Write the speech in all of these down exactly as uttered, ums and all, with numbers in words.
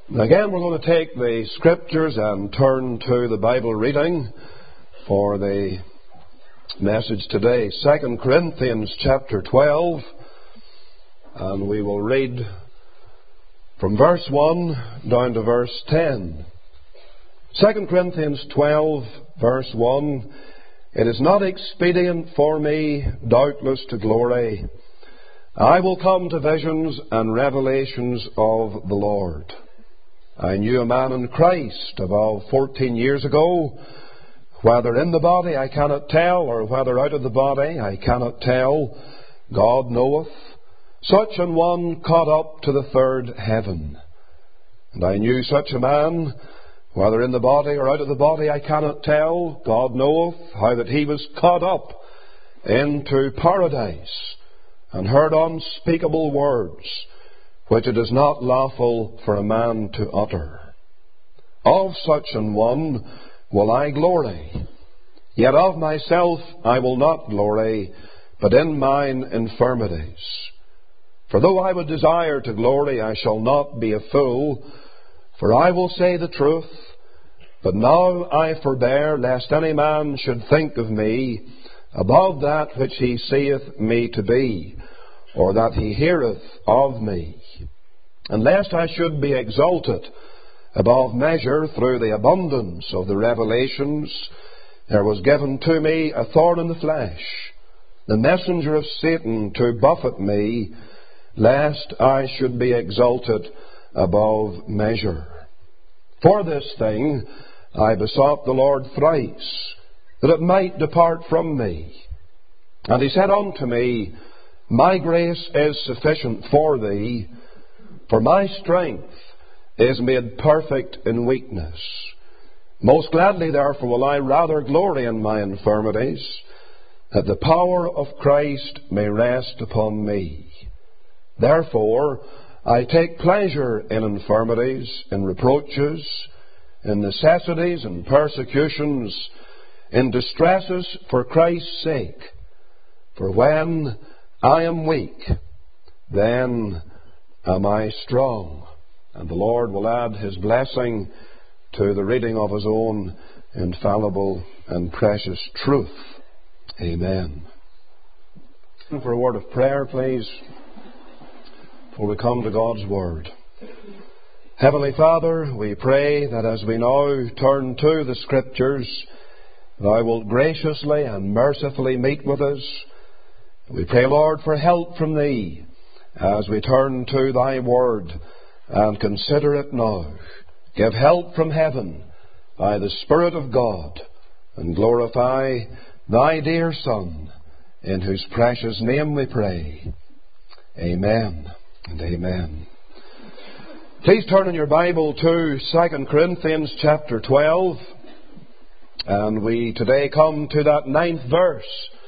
Again, we're going to take the Scriptures and turn to the Bible reading for the message today. Second Corinthians chapter twelve, and we will read from verse one down to verse ten. Second Corinthians twelve, verse one, "It is not expedient for me, doubtless, to glory. I will come to visions and revelations of the Lord. I knew a man in Christ about fourteen years ago, whether in the body I cannot tell, or whether out of the body I cannot tell, God knoweth, such an one caught up to the third heaven. And I knew such a man, whether in the body or out of the body I cannot tell, God knoweth, how that he was caught up into paradise, and heard unspeakable words, which it is not lawful for a man to utter. Of such an one will I glory. Yet of myself I will not glory, but in mine infirmities. For though I would desire to glory, I shall not be a fool, for I will say the truth. But now I forbear, lest any man should think of me above that which he seeth me to be, or that he heareth of me. And lest I should be exalted above measure through the abundance of the revelations, there was given to me a thorn in the flesh, the messenger of Satan, to buffet me, lest I should be exalted above measure. For this thing I besought the Lord thrice, that it might depart from me. And he said unto me, My grace is sufficient for thee, for my strength is made perfect in weakness. Most gladly, therefore, will I rather glory in my infirmities, that the power of Christ may rest upon me. Therefore, I take pleasure in infirmities, in reproaches, in necessities, in persecutions, in distresses for Christ's sake. For when I am weak, then am I strong." And the Lord will add His blessing to the reading of His own infallible and precious truth. Amen. For a word of prayer, please, before we come to God's Word. Heavenly Father, we pray that as we now turn to the Scriptures, Thou wilt graciously and mercifully meet with us. We pray, Lord, for help from Thee as we turn to Thy Word and consider it now. Give help from heaven by the Spirit of God, and glorify Thy dear Son, in whose precious name we pray. Amen and amen. Please turn in your Bible to Second Corinthians chapter twelve, and we today come to that ninth verse.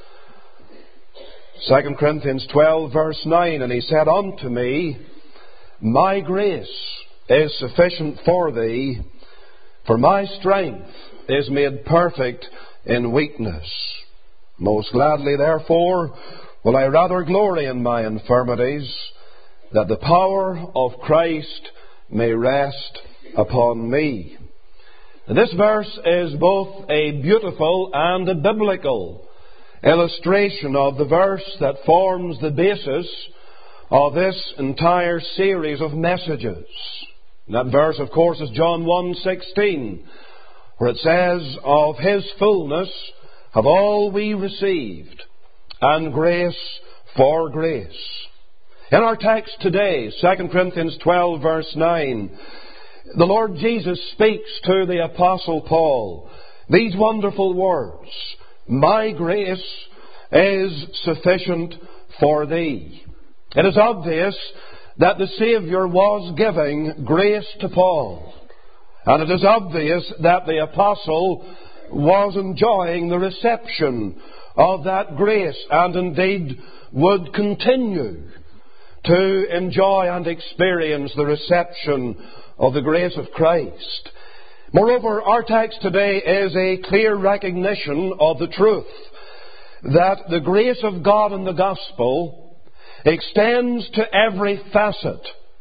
Second Corinthians twelve, verse nine, "And he said unto me, My grace is sufficient for thee, for my strength is made perfect in weakness. Most gladly, therefore, will I rather glory in my infirmities, that the power of Christ may rest upon me." And this verse is both a beautiful and a biblical illustration of the verse that forms the basis of this entire series of messages. And that verse, of course, is John one sixteen, where it says, "Of His fullness have all we received, and grace for grace." In our text today, Second Corinthians twelve, verse nine, the Lord Jesus speaks to the Apostle Paul these wonderful words, "My grace is sufficient for thee." It is obvious that the Saviour was giving grace to Paul. And it is obvious that the Apostle was enjoying the reception of that grace, and indeed would continue to enjoy and experience the reception of the grace of Christ. Moreover, our text today is a clear recognition of the truth that the grace of God in the gospel extends to every facet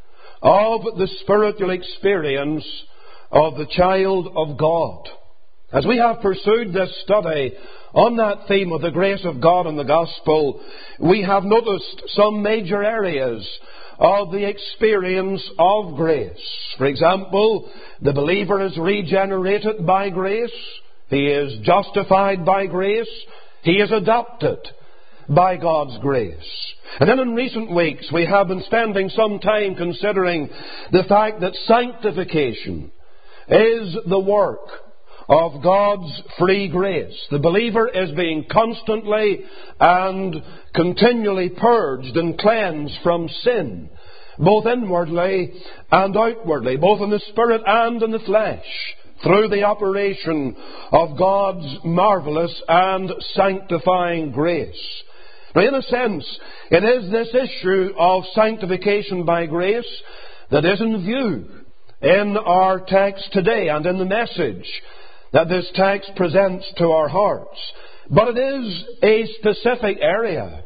of the spiritual experience of the child of God. As we have pursued this study on that theme of the grace of God and the gospel, we have noticed some major areas of the experience of grace. For example, the believer is regenerated by grace. He is justified by grace. He is adopted by God's grace. And then in recent weeks we have been spending some time considering the fact that sanctification is the work of God's free grace. The believer is being constantly and continually purged and cleansed from sin, both inwardly and outwardly, both in the spirit and in the flesh, through the operation of God's marvelous and sanctifying grace. Now, in a sense, it is this issue of sanctification by grace that is in view in our text today and in the message that this text presents to our hearts. But it is a specific area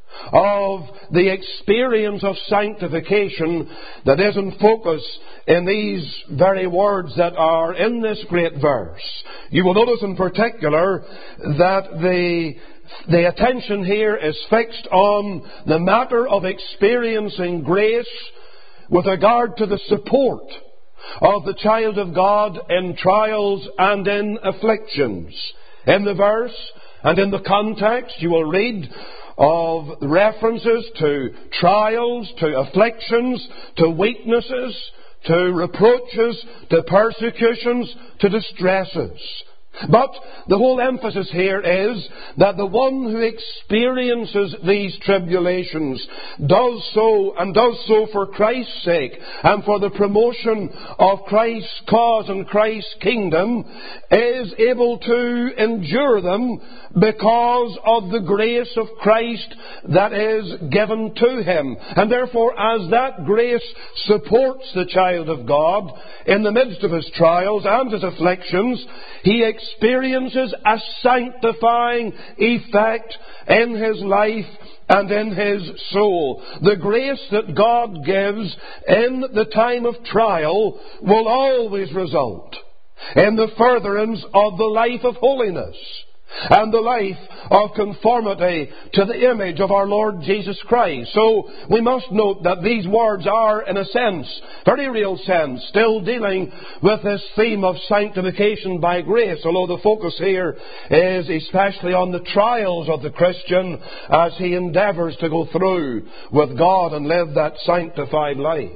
of the experience of sanctification that is in focus in these very words that are in this great verse. You will notice in particular that the, the attention here is fixed on the matter of experiencing grace with regard to the support of the child of God in trials and in afflictions. In the verse and in the context, you will read of references to trials, to afflictions, to weaknesses, to reproaches, to persecutions, to distresses. But the whole emphasis here is that the one who experiences these tribulations does so, and does so for Christ's sake and for the promotion of Christ's cause and Christ's kingdom, is able to endure them because of the grace of Christ that is given to him. And therefore, as that grace supports the child of God in the midst of his trials and his afflictions, he experiences a sanctifying effect in his life and in his soul. The grace that God gives in the time of trial will always result in the furtherance of the life of holiness and the life of conformity to the image of our Lord Jesus Christ. So we must note that these words are, in a sense, very real sense, still dealing with this theme of sanctification by grace, although the focus here is especially on the trials of the Christian as he endeavours to go through with God and live that sanctified life.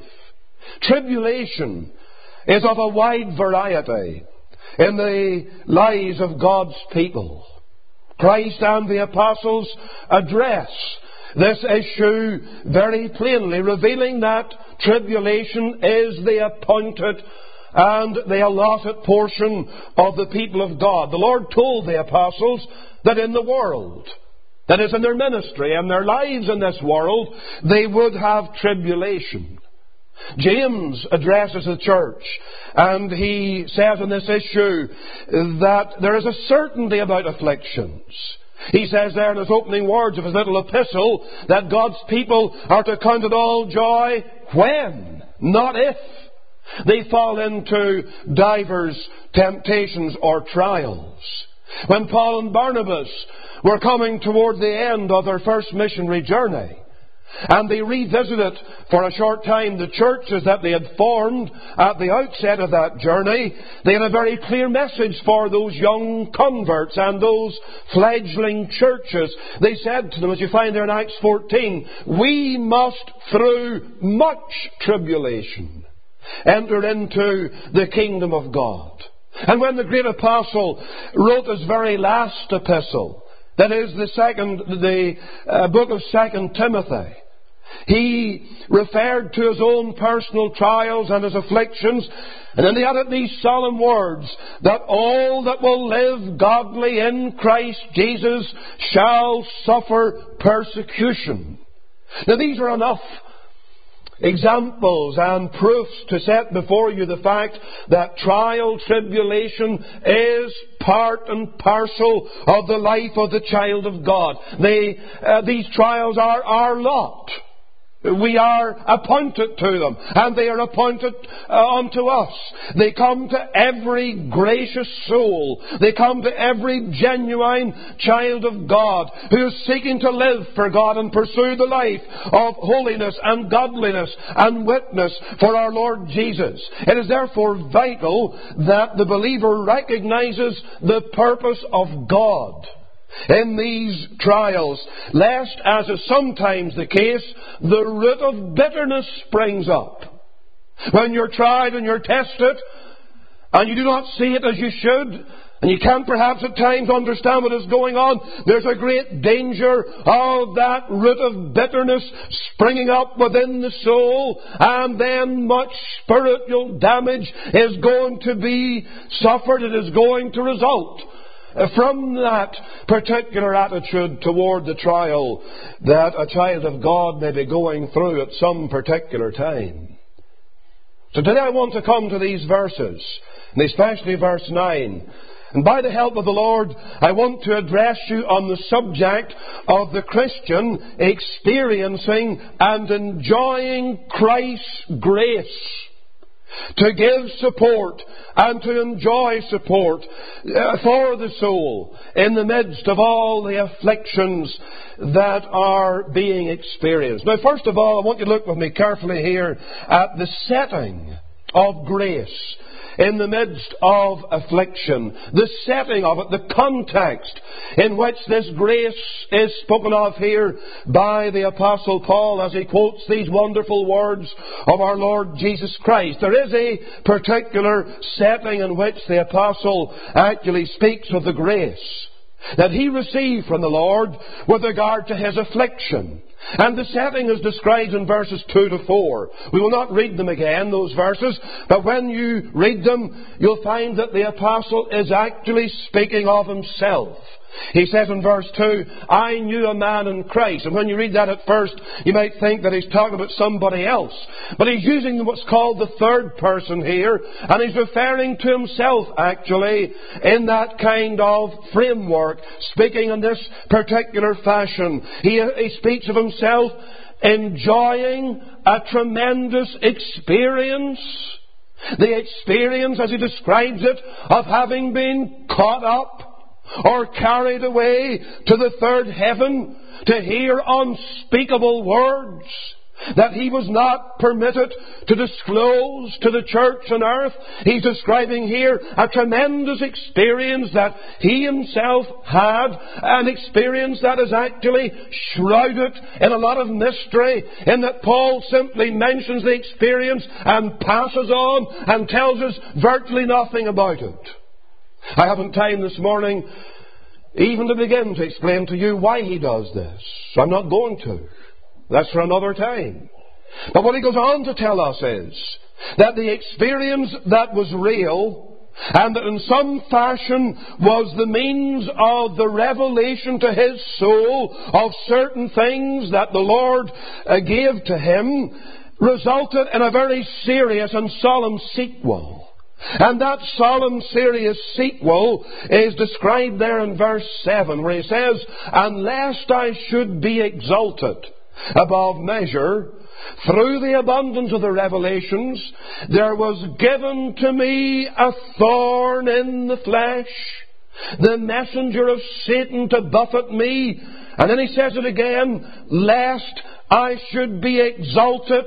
Tribulation is of a wide variety in the lives of God's people. Christ and the apostles address this issue very plainly, revealing that tribulation is the appointed and the allotted portion of the people of God. The Lord told the apostles that in the world, that is in their ministry and their lives in this world, they would have tribulation. James addresses the church and he says on this issue that there is a certainty about afflictions. He says there in his opening words of his little epistle that God's people are to count it all joy when, not if, they fall into divers temptations or trials. When Paul and Barnabas were coming toward the end of their first missionary journey, and they revisited for a short time the churches that they had formed at the outset of that journey, they had a very clear message for those young converts and those fledgling churches. They said to them, as you find there in Acts fourteen, we must through much tribulation enter into the kingdom of God. And when the great apostle wrote his very last epistle, that is the second, the uh, book of Second Timothy, he referred to his own personal trials and his afflictions, and then he added these solemn words, that all that will live godly in Christ Jesus shall suffer persecution. Now these are enough examples and proofs to set before you the fact that trial, tribulation is part and parcel of the life of the child of God. They, uh, these trials are our lot. We are appointed to them, and they are appointed uh, unto us. They come to every gracious soul. They come to every genuine child of God who is seeking to live for God and pursue the life of holiness and godliness and witness for our Lord Jesus. It is therefore vital that the believer recognizes the purpose of God in these trials, lest, as is sometimes the case, the root of bitterness springs up. When you're tried and you're tested, and you do not see it as you should, and you can't perhaps at times understand what is going on, there's a great danger of that root of bitterness springing up within the soul, and then much spiritual damage is going to be suffered. It is going to result from that particular attitude toward the trial that a child of God may be going through at some particular time. So today I want to come to these verses, and especially verse nine. And by the help of the Lord, I want to address you on the subject of the Christian experiencing and enjoying Christ's grace, to give support and to enjoy support uh, for the soul in the midst of all the afflictions that are being experienced. Now, first of all, I want you to look with me carefully here at the setting of grace in the midst of affliction. The setting of it, the context in which this grace is spoken of here by the Apostle Paul as he quotes these wonderful words of our Lord Jesus Christ. There is a particular setting in which the Apostle actually speaks of the grace that he received from the Lord with regard to his affliction. And the setting is described in verses two to four. We will not read them again, those verses, but when you read them, you'll find that the Apostle is actually speaking of himself. He says in verse two, I knew a man in Christ. And when you read that at first, you might think that he's talking about somebody else. But he's using what's called the third person here, and he's referring to himself actually in that kind of framework, speaking in this particular fashion. He, he speaks of himself enjoying a tremendous experience. The experience, as he describes it, of having been caught up or carried away to the third heaven to hear unspeakable words that he was not permitted to disclose to the church on earth. He's describing here a tremendous experience that he himself had, an experience that is actually shrouded in a lot of mystery, in that Paul simply mentions the experience and passes on and tells us virtually nothing about it. I haven't time this morning even to begin to explain to you why he does this. So I'm not going to. That's for another time. But what he goes on to tell us is that the experience that was real and that in some fashion was the means of the revelation to his soul of certain things that the Lord uh, gave to him resulted in a very serious and solemn sequel. And that solemn, serious sequel is described there in verse seven, where he says, And lest I should be exalted above measure, through the abundance of the revelations, there was given to me a thorn in the flesh, the messenger of Satan to buffet me. And then he says it again, lest I should be exalted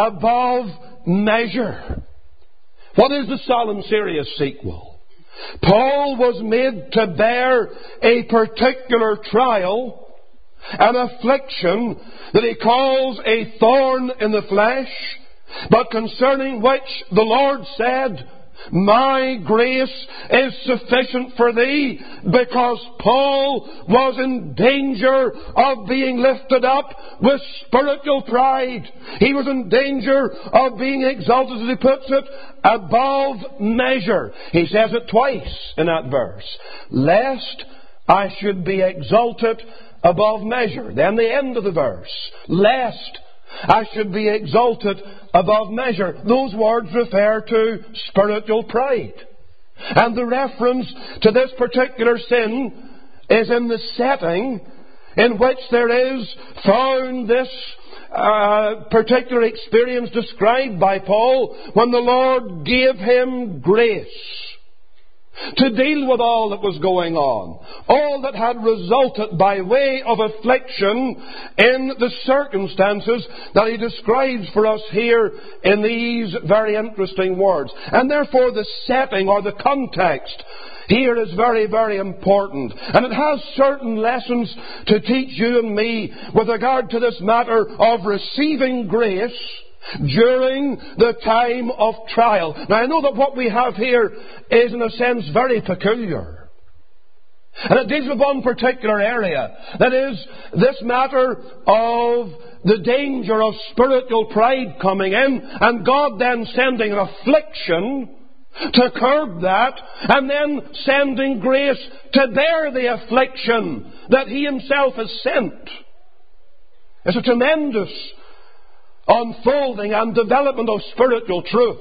above measure. What is the solemn, serious sequel? Paul was made to bear a particular trial, an affliction that he calls a thorn in the flesh, but concerning which the Lord said, My grace is sufficient for thee, because Paul was in danger of being lifted up with spiritual pride. He was in danger of being exalted, as he puts it, above measure. He says it twice in that verse. Lest I should be exalted above measure. Then the end of the verse. Lest I should be exalted above measure. Those words refer to spiritual pride. And the reference to this particular sin is in the setting in which there is found this uh, particular experience described by Paul when the Lord gave him grace to deal with all that was going on, all that had resulted by way of affliction in the circumstances that he describes for us here in these very interesting words. And therefore the setting or the context here is very, very important. And it has certain lessons to teach you and me with regard to this matter of receiving grace during the time of trial. Now, I know that what we have here is, in a sense, very peculiar. And it deals with one particular area. That is, this matter of the danger of spiritual pride coming in, and God then sending an affliction to curb that, and then sending grace to bear the affliction that He Himself has sent. It's a tremendous unfolding and development of spiritual truth.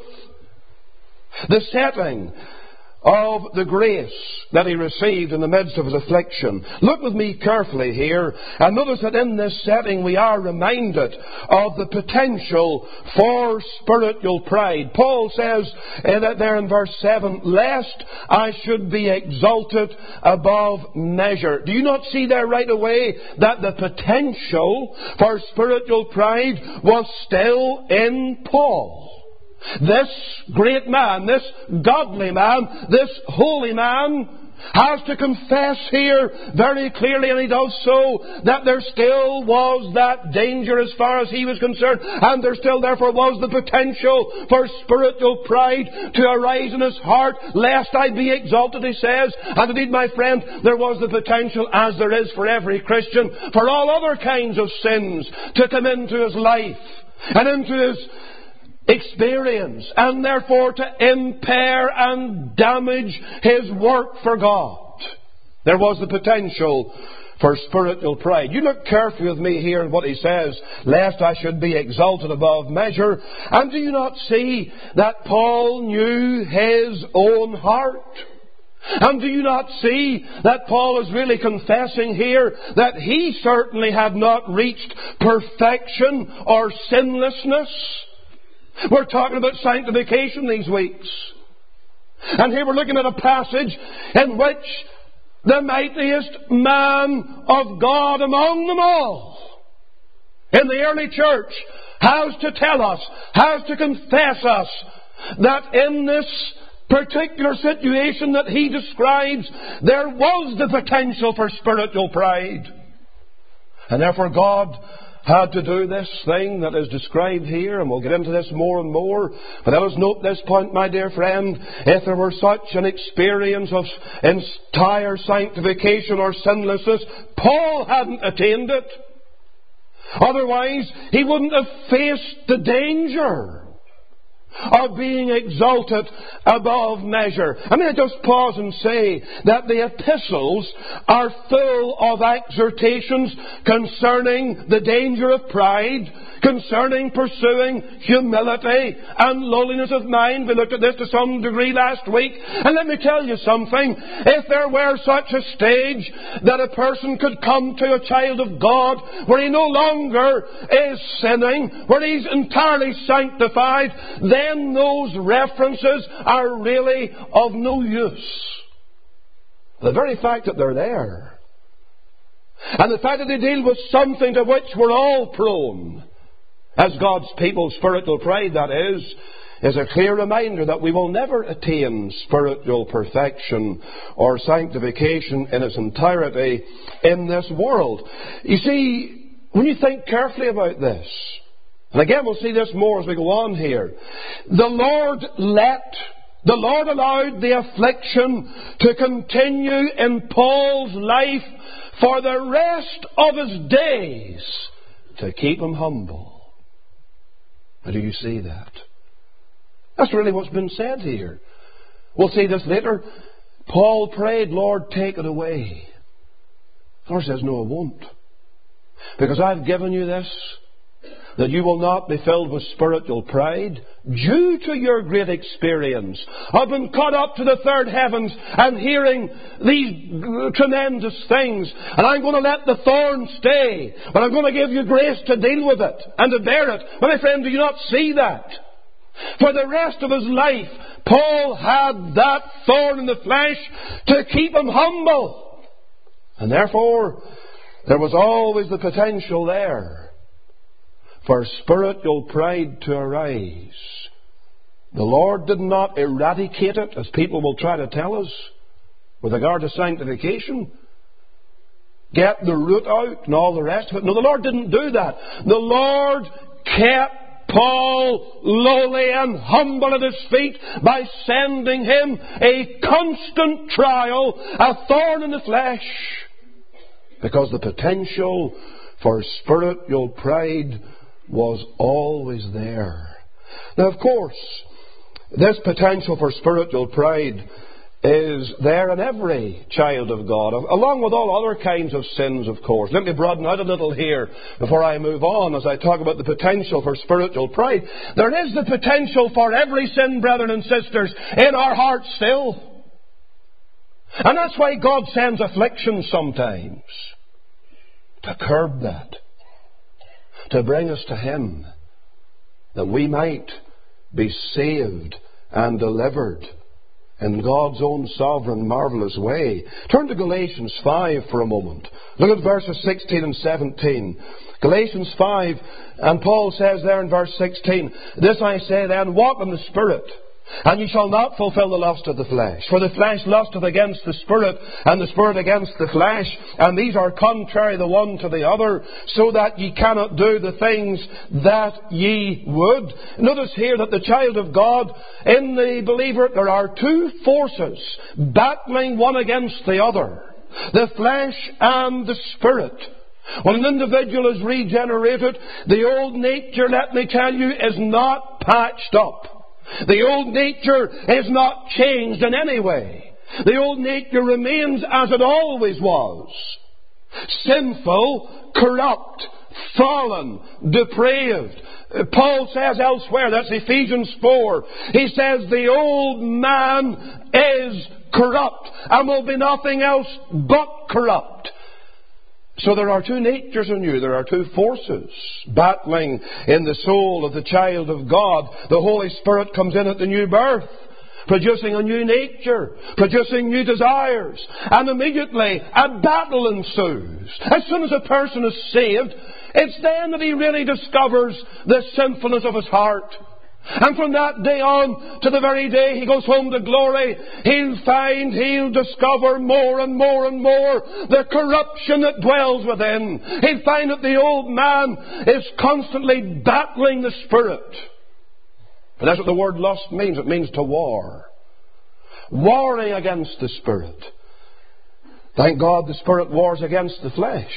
The setting of the grace that he received in the midst of his affliction. Look with me carefully here, and notice that in this setting we are reminded of the potential for spiritual pride. Paul says uh, there in verse seven, lest I should be exalted above measure. Do you not see there right away that the potential for spiritual pride was still in Paul? This great man, this godly man, this holy man has to confess here very clearly, and he does so, that there still was that danger as far as he was concerned, and there still therefore was the potential for spiritual pride to arise in his heart, lest I be exalted, he says. And indeed, my friend, there was the potential, as there is for every Christian, for all other kinds of sins to come into his life and into his experience, and therefore to impair and damage his work for God. There was the potential for spiritual pride. You look carefully with me here at what he says, lest I should be exalted above measure. And do you not see that Paul knew his own heart? And do you not see that Paul is really confessing here that he certainly had not reached perfection or sinlessness? We're talking about sanctification these weeks. And here we're looking at a passage in which the mightiest man of God among them all in the early church has to tell us, has to confess us, that in this particular situation that he describes, there was the potential for spiritual pride. And therefore God had to do this thing that is described here, and we'll get into this more and more. But let us note this point, my dear friend. If there were such an experience of entire sanctification or sinlessness, Paul hadn't attained it. Otherwise, he wouldn't have faced the danger of being exalted above measure. I mean, I just pause and say that the epistles are full of exhortations concerning the danger of pride, concerning pursuing humility and lowliness of mind. We looked at this to some degree last week. And let me tell you something. If there were such a stage that a person could come to a child of God where he no longer is sinning, where he's entirely sanctified, then those references are really of no use. The very fact that they're there, and the fact that they deal with something to which we're all prone, as God's people, spiritual pride that is, is a clear reminder that we will never attain spiritual perfection or sanctification in its entirety in this world. You see, when you think carefully about this, and again we'll see this more as we go on here, the Lord let, the Lord allowed the affliction to continue in Paul's life for the rest of his days to keep him humble. Now, do you see that? That's really what's been said here. We'll see this later. Paul prayed, Lord, take it away. The Lord says, no, I won't. Because I've given you this that you will not be filled with spiritual pride due to your great experience of being caught up to the third heavens and hearing these tremendous things. And I'm going to let the thorn stay, but I'm going to give you grace to deal with it and to bear it. But my friend, do you not see that? For the rest of his life, Paul had that thorn in the flesh to keep him humble. And therefore, there was always the potential there for spiritual pride to arise. The Lord did not eradicate it, as people will try to tell us, with regard to sanctification. Get the root out and all the rest of it. No, the Lord didn't do that. The Lord kept Paul lowly and humble at his feet by sending him a constant trial, a thorn in the flesh, because the potential for spiritual pride was always there. Now, of course, this potential for spiritual pride is there in every child of God, along with all other kinds of sins, of course. Let me broaden out a little here before I move on as I talk about the potential for spiritual pride. There is the potential for every sin, brethren and sisters, in our hearts still. And that's why God sends affliction sometimes, to curb that, to bring us to Him, that we might be saved and delivered in God's own sovereign, marvellous way. Turn to Galatians five for a moment. Look at verses sixteen and seventeen. Galatians five, and Paul says there in verse sixteen, "This I say then, walk in the Spirit, and ye shall not fulfill the lust of the flesh. For the flesh lusteth against the Spirit, and the Spirit against the flesh, and these are contrary the one to the other, so that ye cannot do the things that ye would." Notice here that the child of God, in the believer, there are two forces battling one against the other: the flesh and the Spirit. When an individual is regenerated, the old nature, let me tell you, is not patched up. The old nature is not changed in any way. The old nature remains as it always was: sinful, corrupt, fallen, depraved. Paul says elsewhere, that's Ephesians four, he says the old man is corrupt and will be nothing else but corrupt. So there are two natures in you. There are two forces battling in the soul of the child of God. The Holy Spirit comes in at the new birth, producing a new nature, producing new desires. And immediately a battle ensues. As soon as a person is saved, it's then that he really discovers the sinfulness of his heart. And from that day on to the very day he goes home to glory, he'll find, he'll discover more and more and more the corruption that dwells within. He'll find that the old man is constantly battling the Spirit. But that's what the word lust means. It means to war. Warring against the Spirit. Thank God the Spirit wars against the flesh.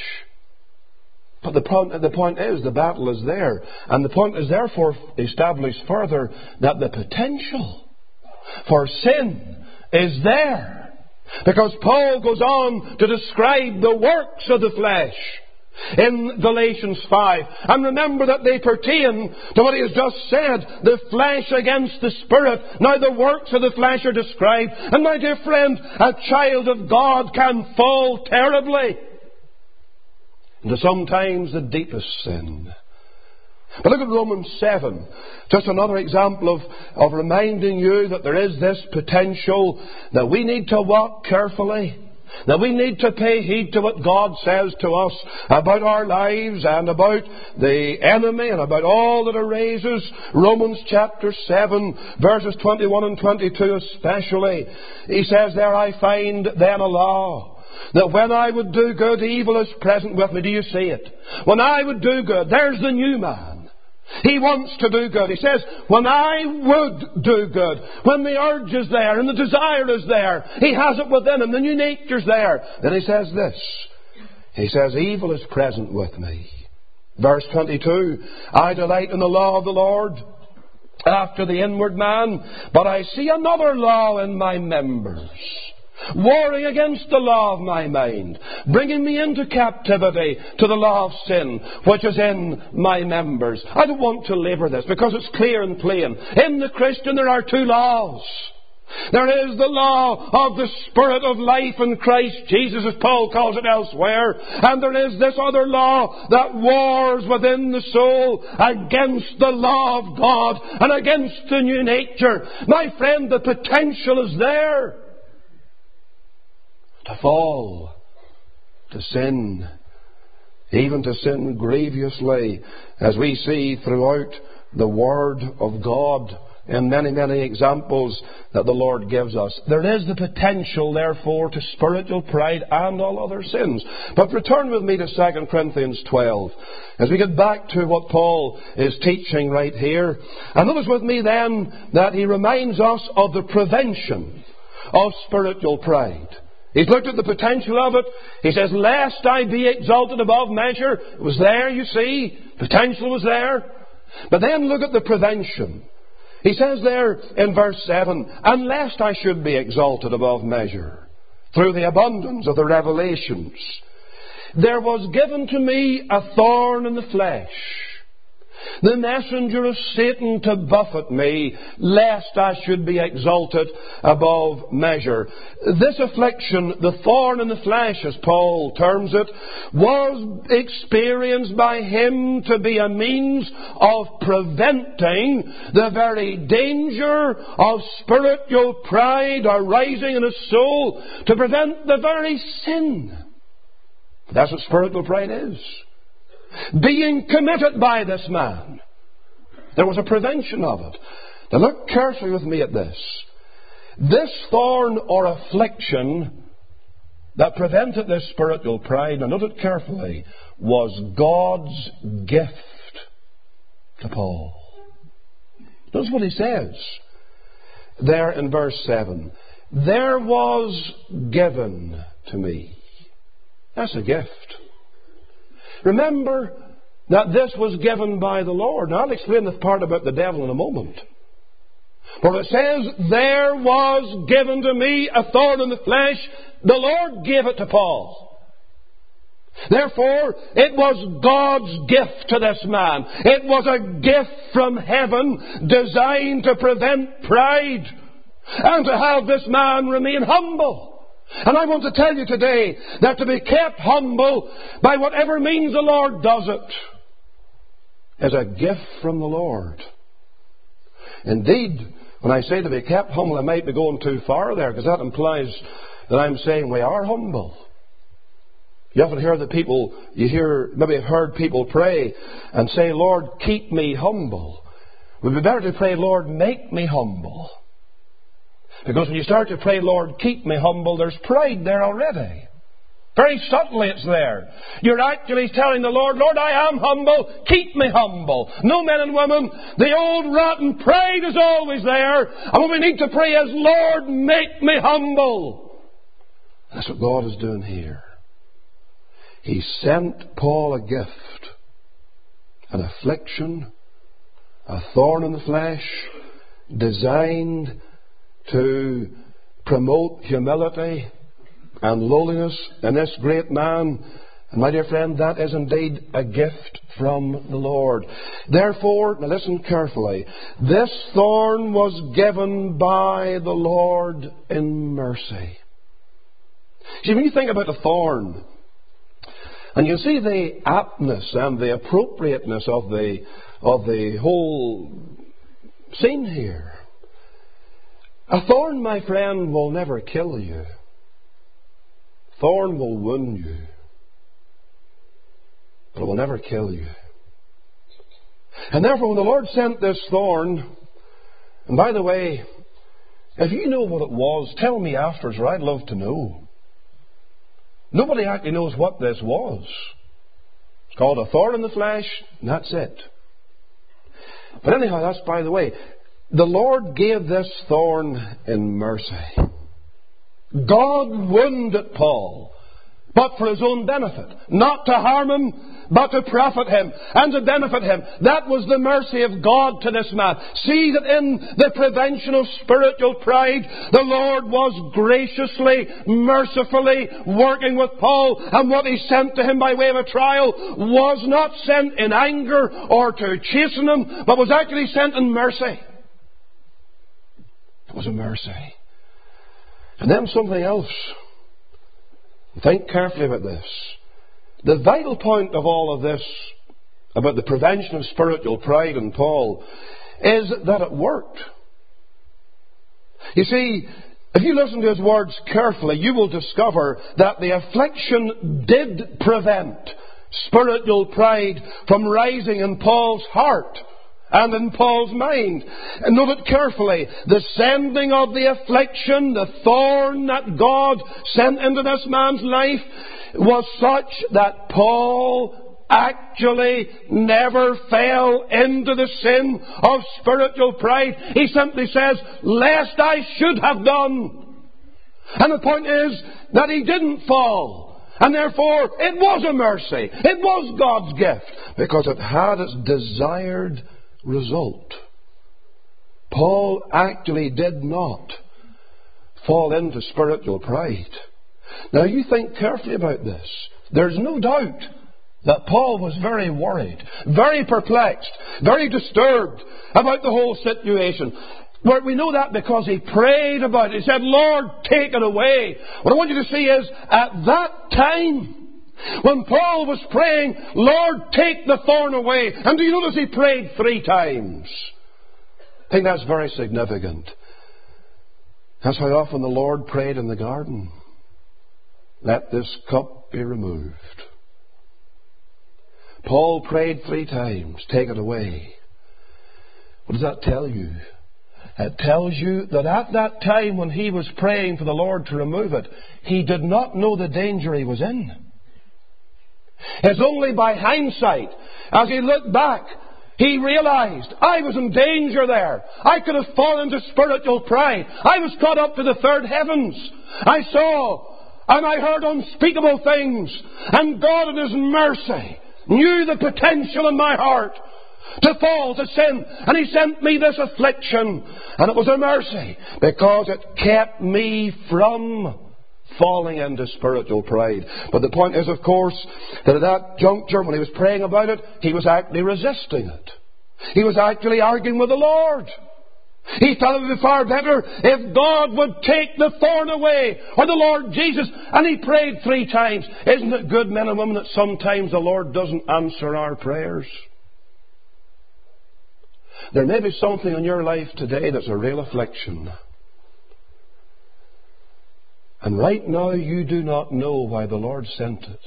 But the point, the point is, the battle is there. And the point is therefore established further that the potential for sin is there. Because Paul goes on to describe the works of the flesh in Galatians five. And remember that they pertain to what he has just said. The flesh against the Spirit. Now the works of the flesh are described. And my dear friend, a child of God can fall terribly into sometimes the deepest sin. But look at Romans seven. Just another example of, of reminding you that there is this potential, that we need to walk carefully, that we need to pay heed to what God says to us about our lives and about the enemy and about all that arises. Romans chapter seven, verses twenty-one and twenty-two especially. He says there, "I find then a law, that when I would do good, evil is present with me." Do you see it? When I would do good, there's the new man. He wants to do good. He says, when I would do good, when the urge is there and the desire is there, he has it within him, the new nature's there. Then he says this. He says, "Evil is present with me." Verse twenty-two, "I delight in the law of the Lord after the inward man, but I see another law in my members, warring against the law of my mind, bringing me into captivity to the law of sin, which is in my members. I don't want to labour this, because it's clear and plain. In the Christian there are two laws. There is the law of the Spirit of life in Christ Jesus, as Paul calls it elsewhere. And there is this other law that wars within the soul against the law of God and against the new nature. My friend, the potential is there to fall, to sin, even to sin grievously, as we see throughout the Word of God in many, many examples that the Lord gives us. There is the potential, therefore, to spiritual pride and all other sins. But return with me to Second Corinthians twelve, as we get back to what Paul is teaching right here. And notice with me then that he reminds us of the prevention of spiritual pride. He's looked at the potential of it. He says, lest I be exalted above measure. It was there, you see. Potential was there. But then look at the prevention. He says there in verse seven, and lest I should be exalted above measure through the abundance of the revelations, there was given to me a thorn in the flesh, the messenger of Satan to buffet me, lest I should be exalted above measure. This affliction, the thorn in the flesh, as Paul terms it, was experienced by him to be a means of preventing the very danger of spiritual pride arising in his soul, to prevent the very sin. That's what spiritual pride is. Being committed by this man. There was a prevention of it. Now look carefully with me at this. This thorn or affliction that prevented this spiritual pride, and note it carefully, was God's gift to Paul. Notice what he says there in verse seven. There was given to me. That's a gift. Remember that this was given by the Lord. Now I'll explain the part about the devil in a moment. For it says, there was given to me a thorn in the flesh. The Lord gave it to Paul. Therefore, it was God's gift to this man. It was a gift from heaven designed to prevent pride and to have this man remain humble. And I want to tell you today that to be kept humble by whatever means the Lord does it is a gift from the Lord. Indeed, when I say to be kept humble, I might be going too far there, because that implies that I'm saying we are humble. You often hear the people, you hear, maybe have heard people pray and say, Lord, keep me humble. It would be better to pray, Lord, make me humble. Because when you start to pray, Lord, keep me humble, there's pride there already. Very subtly it's there. You're actually telling the Lord, Lord, I am humble, keep me humble. No, men and women, the old rotten pride is always there. And what we need to pray is, Lord, make me humble. That's what God is doing here. He sent Paul a gift, an affliction, a thorn in the flesh, designed to promote humility and lowliness in this great man. And my dear friend, that is indeed a gift from the Lord. Therefore, now listen carefully, this thorn was given by the Lord in mercy. See, when you think about a thorn, and you see the aptness and the appropriateness of the, of the whole scene here. A thorn, my friend, will never kill you. Thorn will wound you. But it will never kill you. And therefore, when the Lord sent this thorn, and by the way, if you know what it was, tell me afterwards, or I'd love to know. Nobody actually knows what this was. It's called a thorn in the flesh, and that's it. But anyhow, that's by the way. The Lord gave this thorn in mercy. God wounded Paul but for his own benefit. Not to harm him, but to profit him and to benefit him. That was the mercy of God to this man. See that in the prevention of spiritual pride, the Lord was graciously, mercifully working with Paul, and what he sent to him by way of a trial was not sent in anger or to chasten him, but was actually sent in mercy. It was a mercy. And then something else. Think carefully about this. The vital point of all of this, about the prevention of spiritual pride in Paul, is that it worked. You see, if you listen to his words carefully, you will discover that the affliction did prevent spiritual pride from rising in Paul's heart and in Paul's mind. And note it carefully. The sending of the affliction, the thorn that God sent into this man's life, was such that Paul actually never fell into the sin of spiritual pride. He simply says, lest I should have done. And the point is that he didn't fall. And therefore, it was a mercy. It was God's gift, because it had its desired result. Paul actually did not fall into spiritual pride. Now you think carefully about this. There's no doubt that Paul was very worried, very perplexed, very disturbed about the whole situation. Well, we know that because he prayed about it. He said, Lord, take it away. What I want you to see is, at that time, when Paul was praying, Lord, take the thorn away. And do you notice he prayed three times? I think that's very significant. That's how often the Lord prayed in the garden. Let this cup be removed. Paul prayed three times, take it away. What does that tell you? It tells you that at that time when he was praying for the Lord to remove it, he did not know the danger he was in. It's only by hindsight, as he looked back, he realized, I was in danger there. I could have fallen into spiritual pride. I was caught up to the third heavens. I saw and I heard unspeakable things. And God in His mercy knew the potential in my heart to fall, to sin. And He sent me this affliction. And it was a mercy, because it kept me from falling into spiritual pride. But the point is, of course, that at that juncture, when he was praying about it, he was actually resisting it. He was actually arguing with the Lord. He felt it would be far better if God would take the thorn away, or the Lord Jesus. And he prayed three times. Isn't it good, men and women, that sometimes the Lord doesn't answer our prayers? There may be something in your life today that's a real affliction. And right now you do not know why the Lord sent it.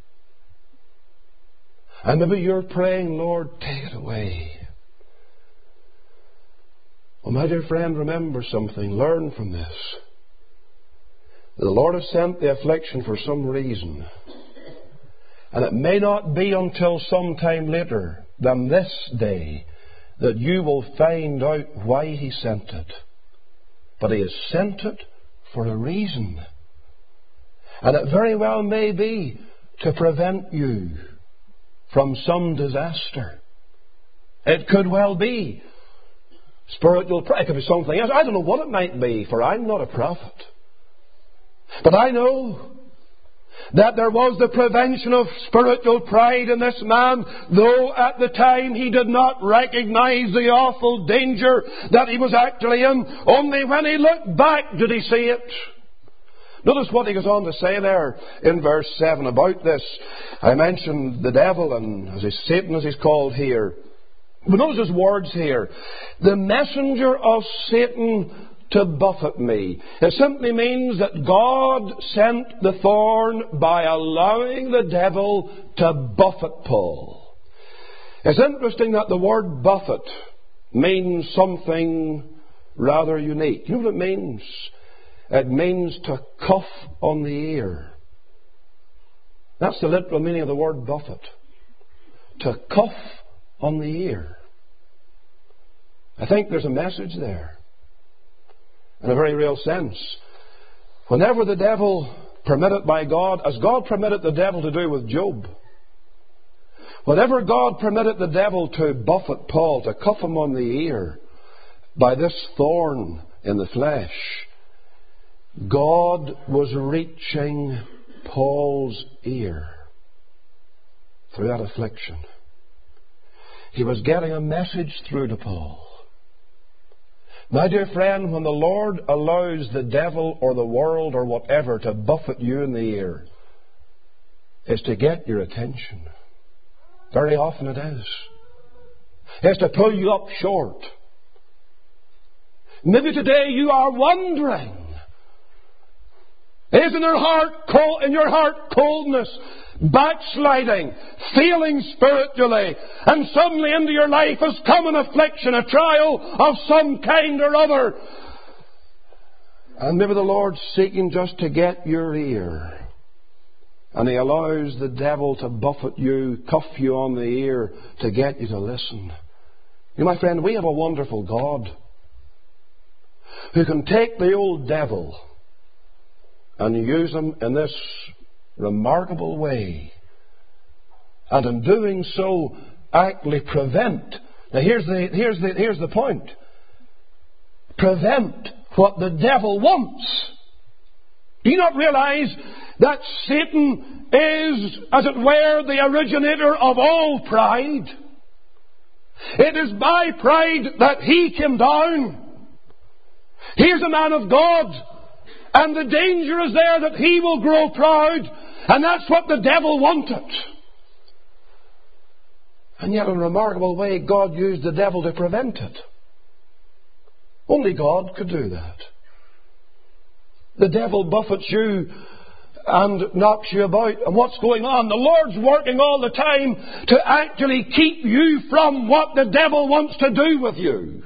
And maybe you're praying, Lord, take it away. Well, my dear friend, remember something. Learn from this. The Lord has sent the affliction for some reason. And it may not be until some time later than this day that you will find out why He sent it. But He has sent it for a reason. And it very well may be to prevent you from some disaster. It could well be spiritual pride. It could be something else. I don't know what it might be, for I'm not a prophet. But I know that there was the prevention of spiritual pride in this man, though at the time he did not recognize the awful danger that he was actually in. Only when he looked back did he see it. Notice what he goes on to say there in verse seven about this. I mentioned the devil, and as is Satan as he's called here. But notice his words here. The messenger of Satan to buffet me. It simply means that God sent the thorn by allowing the devil to buffet Paul. It's interesting that the word buffet means something rather unique. You know what it means? It means to cuff on the ear. That's the literal meaning of the word buffet. To cuff on the ear. I think there's a message there. In a very real sense. Whenever the devil permitted by God, as God permitted the devil to do with Job. Whenever God permitted the devil to buffet Paul, to cuff him on the ear by this thorn in the flesh, God was reaching Paul's ear through that affliction. He was getting a message through to Paul. My dear friend, when the Lord allows the devil or the world or whatever to buffet you in the ear, it's to get your attention. Very often it is. It's to pull you up short. Maybe today you are wondering, is in your heart cold, in your heart coldness, backsliding, failing spiritually, and suddenly into your life has come an affliction, a trial of some kind or other. And maybe the Lord's seeking just to get your ear. And He allows the devil to buffet you, cuff you on the ear to get you to listen. You know, my friend, we have a wonderful God who can take the old devil and use him in this remarkable way. And in doing so, actually prevent. Now here's the, here's the, here's the point. Prevent what the devil wants. Do you not realize that Satan is, as it were, the originator of all pride? It is by pride that he came down. Here's a man of God, and the danger is there that he will grow proud, and that's what the devil wanted. And yet in a remarkable way, God used the devil to prevent it. Only God could do that. The devil buffets you and knocks you about. And what's going on? The Lord's working all the time to actually keep you from what the devil wants to do with you.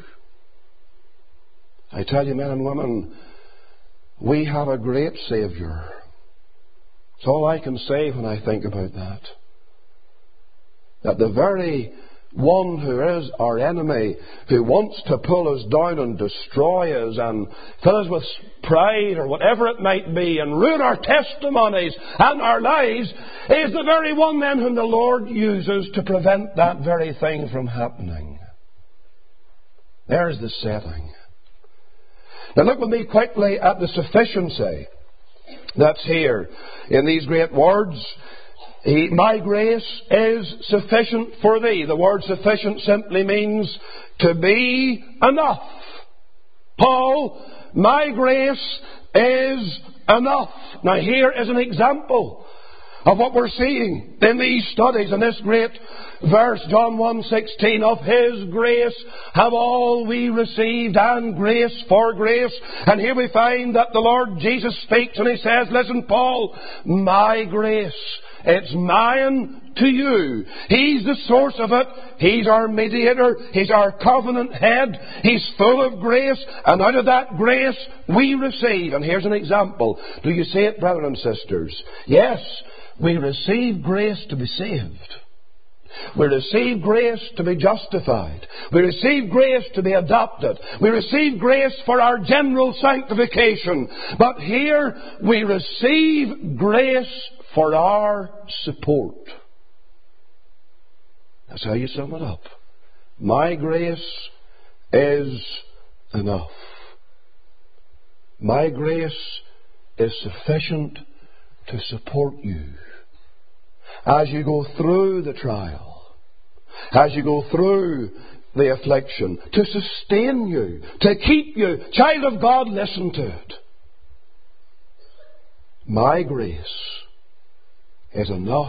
I tell you, men and women, we have a great Saviour. It's all I can say when I think about that. That the very one who is our enemy, who wants to pull us down and destroy us and fill us with pride or whatever it might be and ruin our testimonies and our lives, is the very one then whom the Lord uses to prevent that very thing from happening. There's the setting. Now look with me quickly at the sufficiency that's here in these great words. He, my grace is sufficient for thee. The word sufficient simply means to be enough. Paul, my grace is enough. Now here is an example of what we're seeing in these studies in this great verse, John one sixteen, of His grace have all we received, and grace for grace. And here we find that the Lord Jesus speaks and He says, listen, Paul, my grace, it's mine to you. He's the source of it. He's our mediator. He's our covenant head. He's full of grace. And out of that grace we receive. And here's an example. Do you see it, brothers and sisters? Yes, we receive grace to be saved. We receive grace to be justified. We receive grace to be adopted. We receive grace for our general sanctification. But here we receive grace for our support. That's how you sum it up. My grace is enough. My grace is sufficient to support you as you go through the trial, as you go through the affliction, to sustain you, to keep you. Child of God, listen to it. My grace is enough,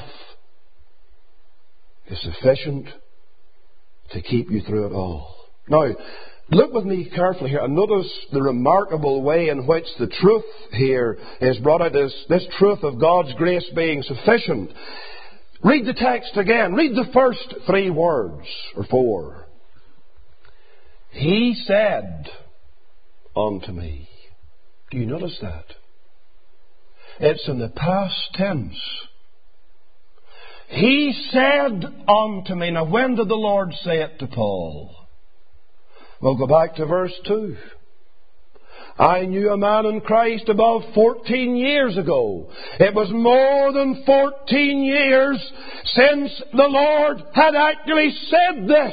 is sufficient to keep you through it all. Now, look with me carefully here and notice the remarkable way in which the truth here is brought out, this, this truth of God's grace being sufficient. Read the text again. Read the first three words, or four. He said unto me. Do you notice that? It's in the past tense. He said unto me. Now, when did the Lord say it to Paul? We'll go back to verse two. I knew a man in Christ above fourteen years ago. It was more than fourteen years since the Lord had actually said this.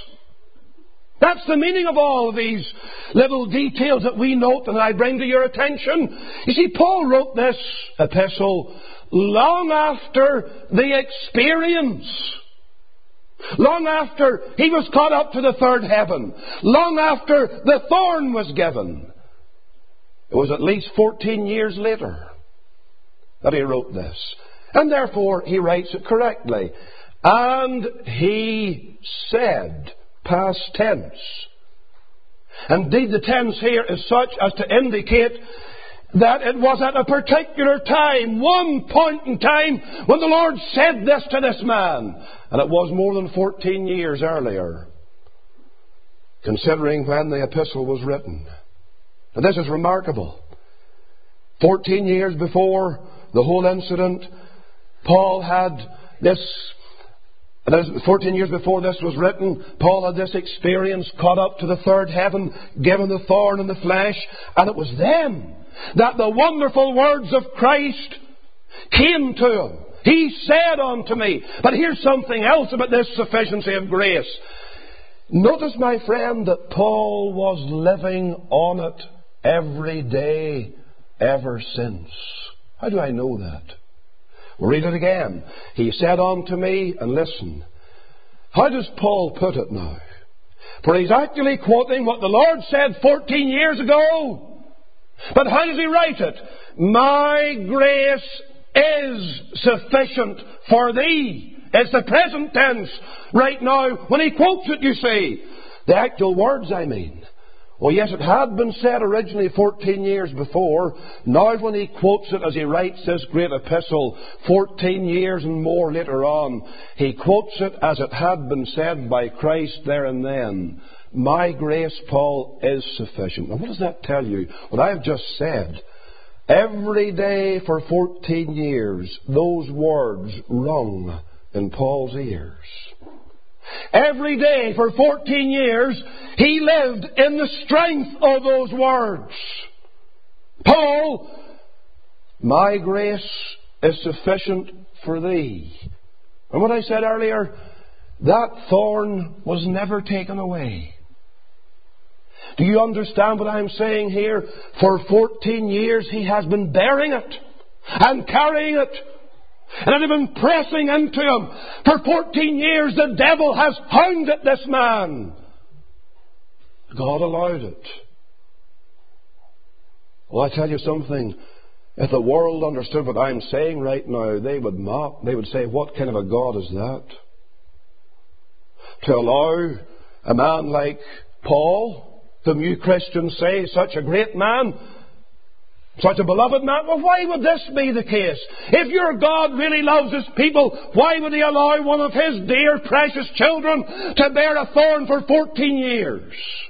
That's the meaning of all of these little details that we note and I bring to your attention. You see, Paul wrote this epistle long after the experience. Long after he was caught up to the third heaven. Long after the thorn was given. It was at least fourteen years later that he wrote this. And therefore he writes it correctly. And he said, past tense. Indeed, the tense here is such as to indicate that it was at a particular time, one point in time, when the Lord said this to this man. And it was more than fourteen years earlier, considering when the epistle was written. And this is remarkable. Fourteen years before the whole incident, Paul had this, fourteen years before this was written, Paul had this experience, caught up to the third heaven, given the thorn in the flesh, and it was then that the wonderful words of Christ came to him. He said unto me. But here's something else about this sufficiency of grace. Notice, my friend, that Paul was living on it every day ever since. How do I know that? We'll read it again. He said unto me, and listen. How does Paul put it now? For he's actually quoting what the Lord said fourteen years ago. But how does he write it? My grace is sufficient for thee. It's the present tense right now when he quotes it, you see. The actual words, I mean. Well, yes, it had been said originally fourteen years before. Now when he quotes it as he writes this great epistle, fourteen years and more later on, he quotes it as it had been said by Christ there and then. My grace, Paul, is sufficient. Now what does that tell you? What I have just said. Every day for fourteen years, those words rung in Paul's ears. Every day for fourteen years, he lived in the strength of those words. Paul, my grace is sufficient for thee. And what I said earlier, that thorn was never taken away. Do you understand what I'm saying here? For fourteen years he has been bearing it and carrying it. And it had been pressing into him. For fourteen years the devil has hounded this man. God allowed it. Well, I tell you something. If the world understood what I'm saying right now, they would mock. They would say, what kind of a God is that? To allow a man like Paul, whom you Christians say, such a great man, such a beloved man, well, why would this be the case? If your God really loves His people, why would He allow one of His dear, precious children to bear a thorn for fourteen years?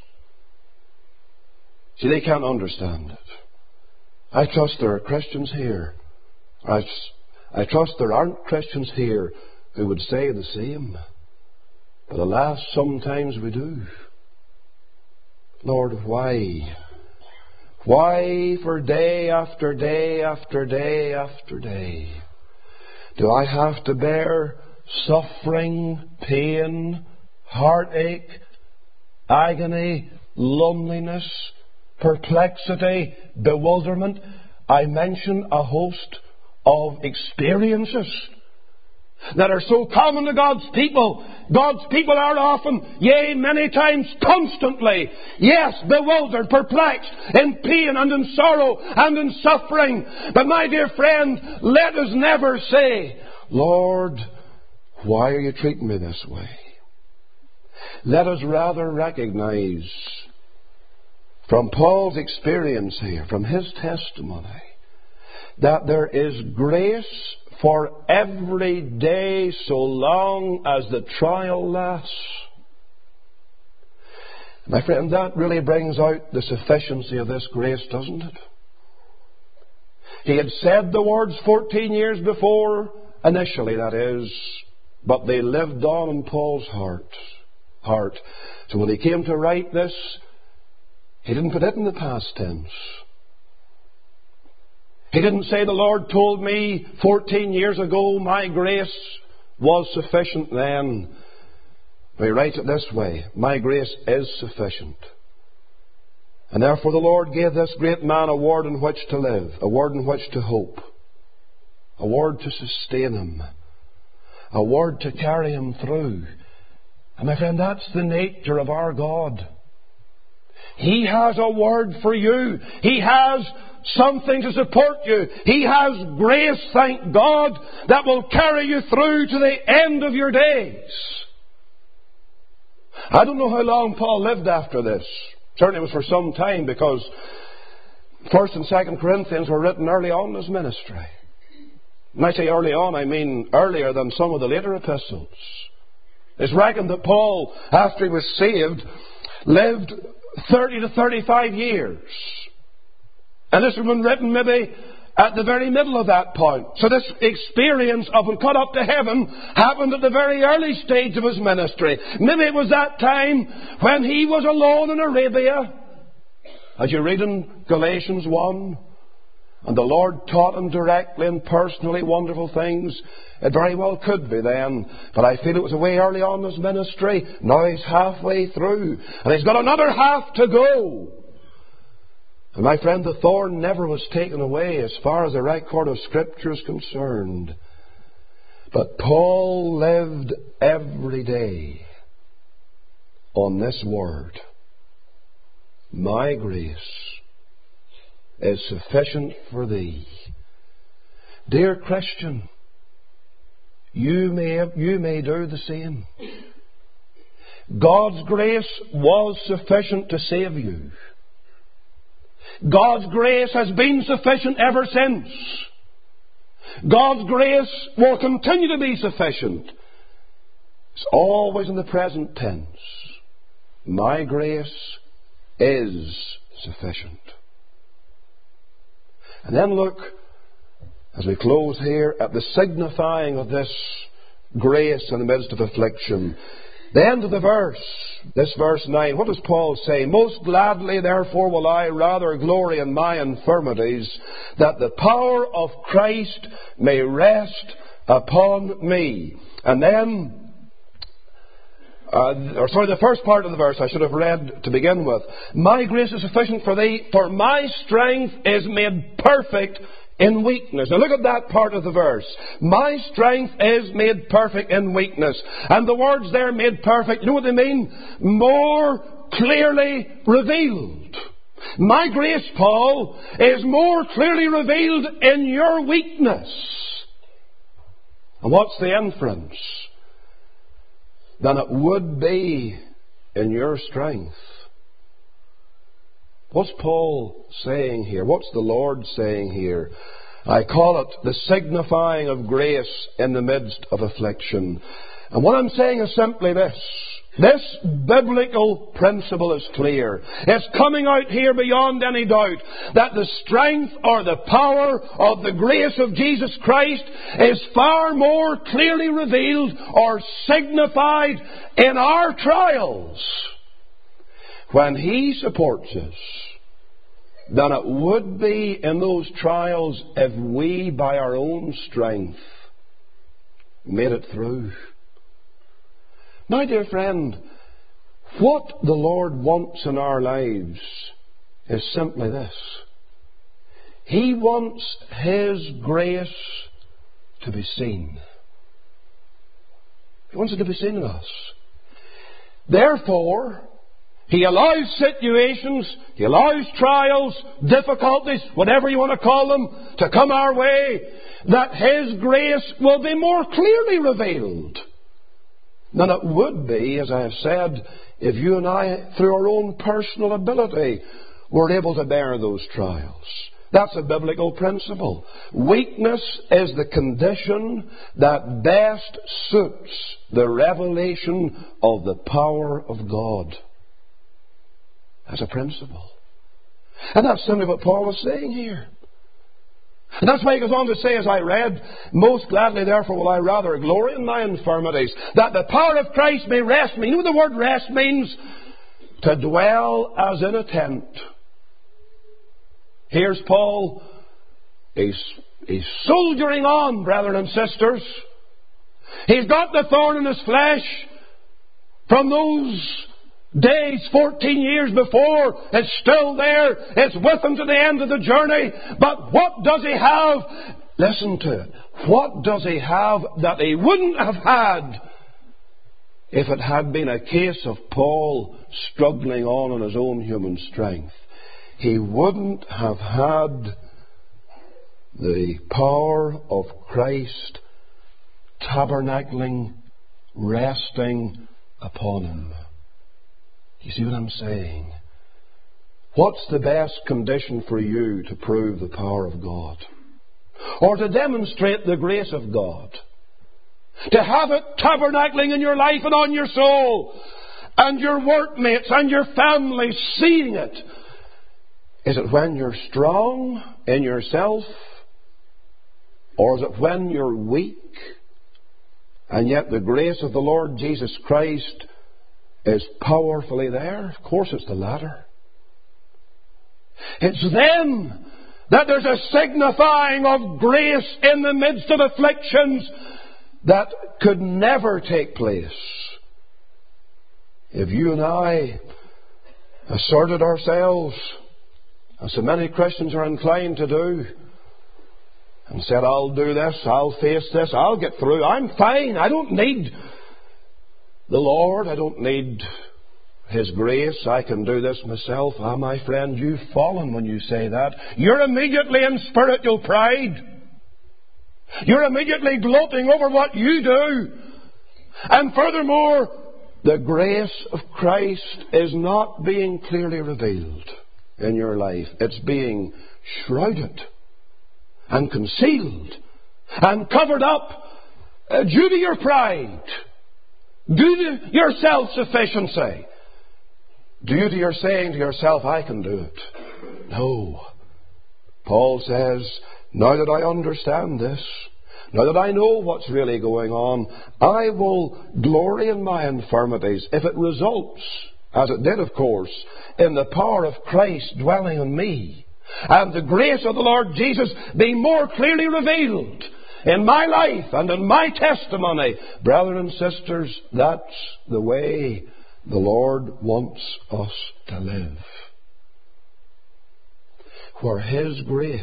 See, they can't understand it. I trust there are Christians here. I, I trust there aren't Christians here who would say the same. But alas, sometimes we do. Lord, why? Why for day after day after day after day do I have to bear suffering, pain, heartache, agony, loneliness, perplexity, bewilderment? I mention a host of experiences that are so common to God's people. God's people are often, yea, many times, constantly, yes, bewildered, perplexed, in pain and in sorrow and in suffering. But my dear friend, let us never say, Lord, why are you treating me this way? Let us rather recognize from Paul's experience here, from his testimony, that there is grace for every day so long as the trial lasts. My friend, that really brings out the sufficiency of this grace, doesn't it? He had said the words fourteen years before, initially that is, but they lived on in Paul's heart. heart. So when he came to write this, He didn't put it in the past tense. He didn't say, the Lord told me fourteen years ago my grace was sufficient then. He writes it this way: my grace is sufficient. And therefore the Lord gave this great man a word in which to live, a word in which to hope, a word to sustain him, a word to carry him through. And my friend, that's the nature of our God. He has a word for you. He has something to support you. He has grace, thank God, that will carry you through to the end of your days. I don't know how long Paul lived after this. Certainly it was for some time, because First and Second Corinthians were written early on in his ministry. When I say early on, I mean earlier than some of the later epistles. It's reckoned that Paul, after he was saved, lived thirty to thirty-five years. And this had been written maybe at the very middle of that point. So this experience of being caught up to heaven happened at the very early stage of his ministry. Maybe it was that time when he was alone in Arabia, as you read in Galatians one, and the Lord taught him directly and personally wonderful things. It very well could be then, but I feel it was way early on in his ministry. Now he's halfway through, and he's got another half to go. And my friend, the thorn never was taken away as far as the record of Scripture is concerned. But Paul lived every day on this word: my grace is sufficient for thee. Dear Christian, you may, you may do the same. God's grace was sufficient to save you. God's grace has been sufficient ever since. God's grace will continue to be sufficient. It's always in the present tense. My grace is sufficient. And then look, as we close here, at the signifying of this grace in the midst of affliction. The end of the verse, this verse nine, what does Paul say? Most gladly, therefore, will I rather glory in my infirmities, that the power of Christ may rest upon me. And then, uh, or sorry, the first part of the verse I should have read to begin with. My grace is sufficient for thee, for my strength is made perfect in weakness. Now look at that part of the verse. My strength is made perfect in weakness. And the words there, made perfect, you know what they mean? More clearly revealed. My grace, Paul, is more clearly revealed in your weakness. And what's the inference? Than it would be in your strength. What's Paul saying here? What's the Lord saying here? I call it the signifying of grace in the midst of affliction. And what I'm saying is simply this. This biblical principle is clear. It's coming out here beyond any doubt that the strength or the power of the grace of Jesus Christ is far more clearly revealed or signified in our trials when He supports us than it would be in those trials if we, by our own strength, made it through. My dear friend, what the Lord wants in our lives is simply this. He wants His grace to be seen. He wants it to be seen in us. Therefore, He allows situations, He allows trials, difficulties, whatever you want to call them, to come our way, that His grace will be more clearly revealed than it would be, as I have said, if you and I, through our own personal ability, were able to bear those trials. That's a biblical principle. Weakness is the condition that best suits the revelation of the power of God. As a principle. And that's simply what Paul is saying here. And that's why he goes on to say, as I read, most gladly therefore will I rather glory in my infirmities, that the power of Christ may rest me. You know what the word rest means? to dwell as in a tent. Here's Paul. He's, he's soldiering on, brethren and sisters. He's got the thorn in his flesh from those days fourteen years before. It's still there. It's with him to the end of the journey. But what does he have? Listen to it. What does he have that he wouldn't have had if it had been a case of Paul struggling on in his own human strength? He wouldn't have had the power of Christ tabernacling, resting upon him. You see what I'm saying? What's the best condition for you to prove the power of God? Or to demonstrate the grace of God? To have it tabernacling in your life and on your soul, and your workmates and your family seeing it. Is it when you're strong in yourself? Or is it when you're weak, and yet the grace of the Lord Jesus Christ is powerfully there? Of course it's the latter. It's then that there's a signifying of grace in the midst of afflictions that could never take place if you and I asserted ourselves, as so many Christians are inclined to do, and said, I'll do this, I'll face this, I'll get through, I'm fine, I don't need the Lord, I don't need His grace, I can do this myself. Ah, my friend, you've fallen when you say that. You're immediately in spiritual pride. You're immediately gloating over what you do. And furthermore, the grace of Christ is not being clearly revealed in your life. It's being shrouded and concealed and covered up uh, due to your pride, due to your self-sufficiency, due to your saying to yourself, I can do it. No. Paul says, now that I understand this, now that I know what's really going on, I will glory in my infirmities if it results, as it did of course, in the power of Christ dwelling in me, and the grace of the Lord Jesus being more clearly revealed in my life and in my testimony. Brethren and sisters, that's the way the Lord wants us to live. Where His grace,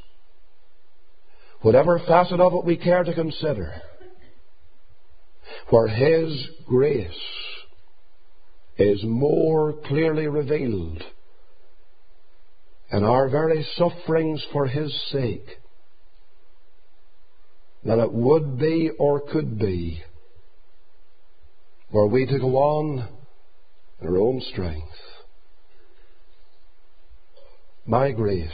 whatever facet of it we care to consider, where His grace is more clearly revealed in our very sufferings for His sake than it would be or could be were we to go on in our own strength. My grace,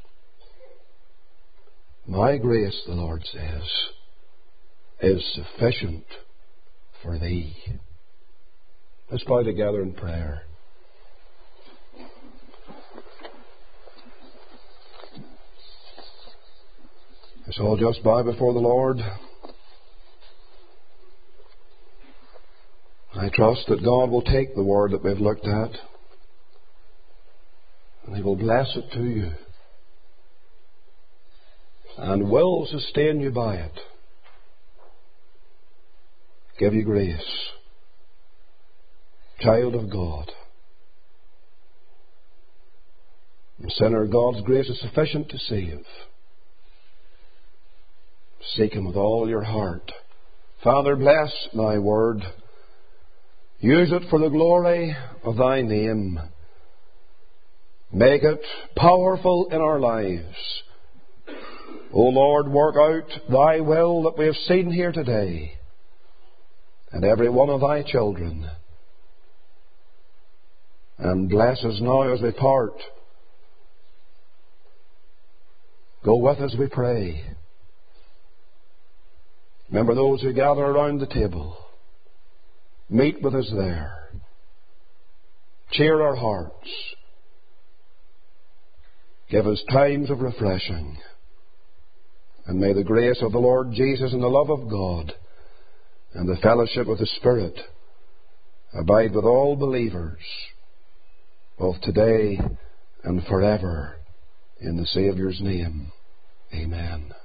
my grace, the Lord says, is sufficient for thee. Let's bow together in prayer. Let's all just bow before the Lord. I trust that God will take the word that we've looked at and He will bless it to you and will sustain you by it. Give you grace. Child of God. And sinner, God's grace is sufficient to save. Seek Him with all your heart. Father, bless Thy word. Use it for the glory of Thy name. Make it powerful in our lives. O Lord, work out Thy will that we have seen here today, and every one of Thy children. And bless us now as we part. Go with us, we pray. Remember those who gather around the table. Meet with us there. Cheer our hearts. Give us times of refreshing. And may the grace of the Lord Jesus and the love of God and the fellowship of the Spirit abide with all believers both today and forever. In the Saviour's name, amen.